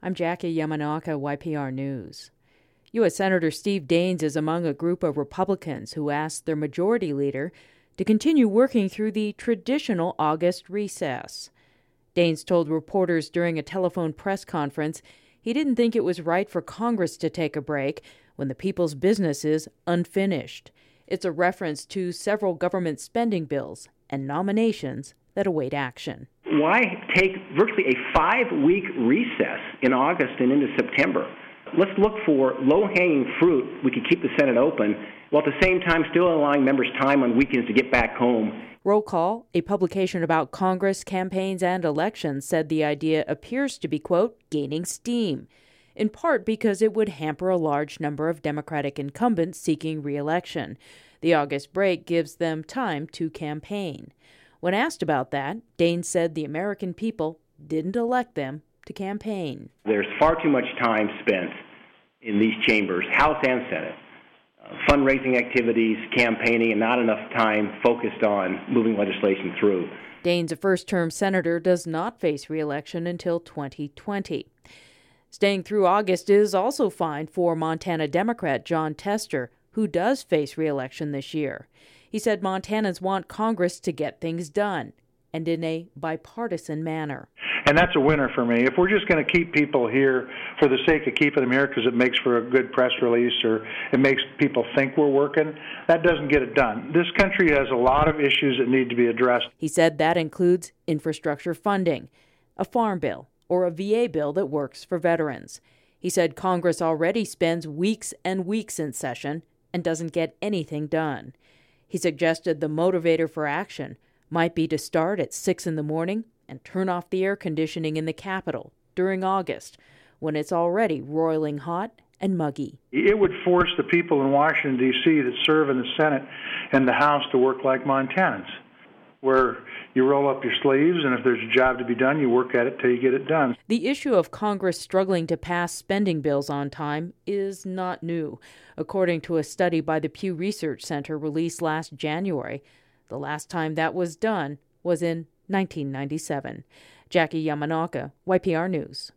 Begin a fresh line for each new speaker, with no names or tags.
I'm Jackie Yamanaka, YPR News. U.S. Senator Steve Daines is among a group of Republicans who asked their majority leader to continue working through the traditional August recess. Daines told reporters during a telephone press conference he didn't think it was right for Congress to take a break when the people's business is unfinished. It's a reference to several government spending bills and nominations that await action.
Why take virtually a 5-week recess in August and into September? Let's look for low-hanging fruit. We could keep the Senate open, while at the same time still allowing members time on weekends to get back home.
Roll Call, a publication about Congress, campaigns, and elections, said the idea appears to be, quote, gaining steam, in part because it would hamper a large number of Democratic incumbents seeking re-election. The August break gives them time to campaign. When asked about that, Daines said the American people didn't elect them to campaign.
There's far too much time spent in these chambers, House and Senate, fundraising activities, campaigning, and not enough time focused on moving legislation through.
Daines, a first-term senator, does not face re-election until 2020. Staying through August is also fine for Montana Democrat Jon Tester, who does face re-election this year. He said Montanans want Congress to get things done, and in a bipartisan manner.
And that's a winner for me. If we're just going to keep people here for the sake of keeping them here because it makes for a good press release or it makes people think we're working, that doesn't get it done. This country has a lot of issues that need to be addressed.
He said that includes infrastructure funding, a farm bill, or a VA bill that works for veterans. He said Congress already spends weeks and weeks in session and doesn't get anything done. He suggested the motivator for action might be to start at 6 in the morning and turn off the air conditioning in the Capitol during August, when it's already roiling hot and muggy.
It would force the people in Washington, D.C. that serve in the Senate and the House to work like Montanans, where you roll up your sleeves, and if there's a job to be done, you work at it till you get it done.
The issue of Congress struggling to pass spending bills on time is not new. According to a study by the Pew Research Center released last January, the last time that was done was in 1997. Jackie Yamanaka, YPR News.